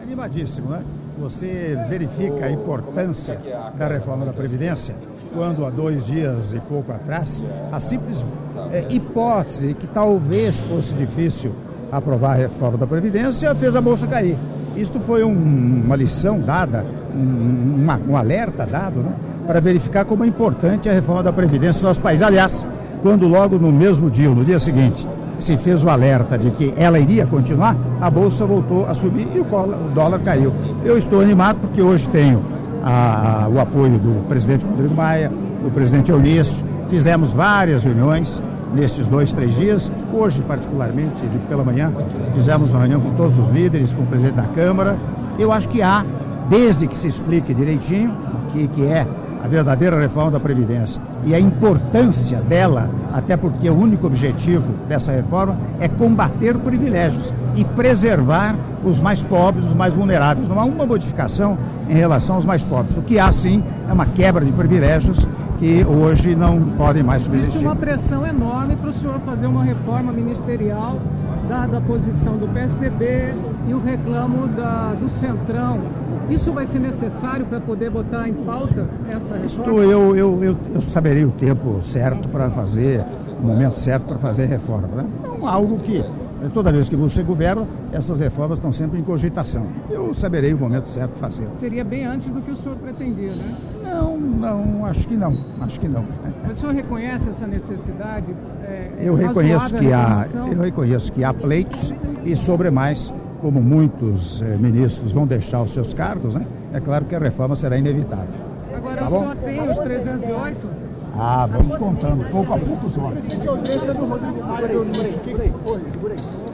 Animadíssimo, né? Você verifica a importância da reforma da Previdência quando, há 2 dias e pouco atrás, a simples hipótese que talvez fosse difícil aprovar a reforma da Previdência fez a bolsa cair. Isto foi uma lição dada, um alerta dado, né, para verificar como é importante a reforma da Previdência no nosso país. Aliás, quando logo no mesmo dia, no dia seguinte, se fez o alerta de que ela iria continuar, a bolsa voltou a subir e o dólar caiu. Eu estou animado porque hoje tenho o apoio do presidente Rodrigo Maia, do presidente Eunício. Fizemos várias reuniões nesses 2, 3 dias. Hoje, particularmente, pela manhã, fizemos uma reunião com todos os líderes, com o presidente da Câmara. Eu acho que há, desde que se explique direitinho o que é a verdadeira reforma da Previdência e a importância dela, até porque o único objetivo dessa reforma é combater privilégios e preservar os mais pobres, os mais vulneráveis. Não há uma modificação em relação aos mais pobres. O que há, sim, é uma quebra de privilégios que hoje não podem mais subsistir. Existe uma pressão enorme para o senhor fazer uma reforma ministerial, dada a posição do PSDB e o reclamo do Centrão. Isso vai ser necessário para poder botar em pauta essa reforma? Eu saberei o tempo certo para fazer, o momento certo para fazer a reforma. Né? Não algo que, toda vez que você governa, essas reformas estão sempre em cogitação. Eu saberei o momento certo de fazer. Seria bem antes do que o senhor pretendia, né? Não, acho que não. Mas o senhor reconhece essa necessidade? Eu reconheço que há pleitos e, sobre mais, como muitos ministros vão deixar os seus cargos, né? É claro que a reforma será inevitável. Agora, tá, o senhor tem os 308? Vamos contando, pouco a pouco só. Segura aí.